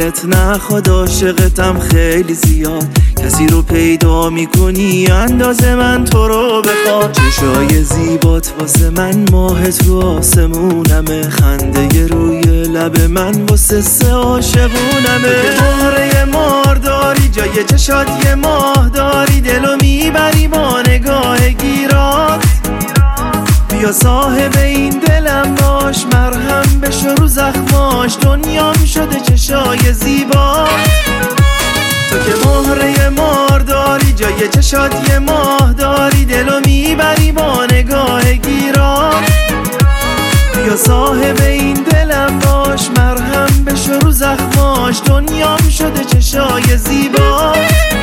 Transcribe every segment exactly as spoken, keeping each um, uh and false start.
دلت نخواد عاشقتم خیلی زیاد، کسی رو پیدا میکنی اندازه من تو رو بخواد. چشای زیبات واسه من ماه تو آسمونمه، خنده روی لب من واسه سه عاشقونمه. مهره مار داری جای چشات یه ماه داری، دلو میبری با نگاه گیرات. بیا صاحب این دلم باش، مرهم بشو رو زخماش، دنیام شده چشای زیبات. تو که مهره مار داری جای چشات یه ماه داری، دلو میبری با نگاه گیرات. بیا صاحب این دلم باش، مرهم بشو رو زخماش، دنیام شده چشای زیبات.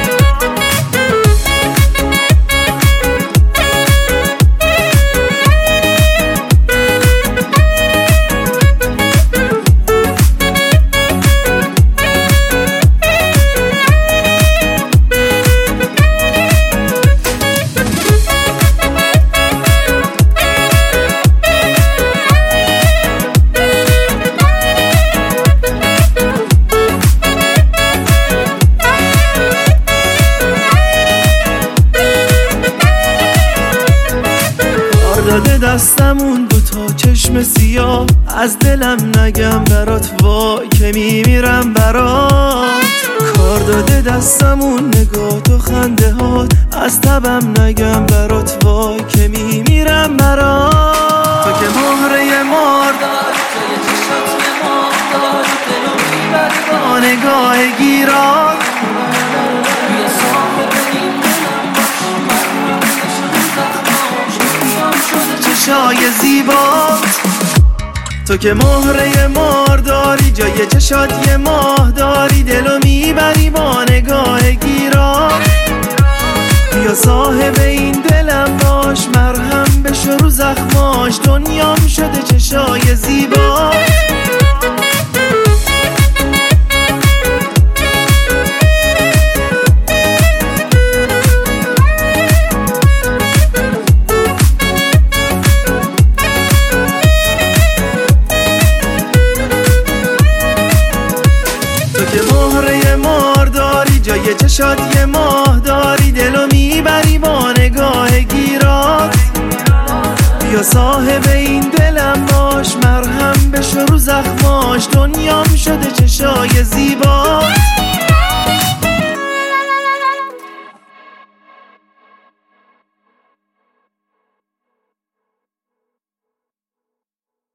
داده دستمون دوتا چشم سیاه، از دلم نگم برات وای که میمیرم برات. کار داده دستمون نگاه تو خنده هات، از تبم نگم برات وای که میمیرم برات. تو که مهره مار داری توی چشات یه ماه داری، دلو میبری با نگاه گیرات. بیا صاحب این دلم باش، مرهم بشو رو زخماش، دنیام شده چشای زیبات. تو که مهره مار داری جای چشات یه ماه داری، دلو میبری با نگاه گیرات. بیا صاحب این دلم باش، مرهم بشو رو زخماش، دنیام شده چشای زیبات. که مهره مار داری جای چشات یه ماه داری، دلو میبری با نگاه گیرات. بیا صاحب این دلم باش، مرهم بشو رو زخماش، دنیام شده چشای زیبات.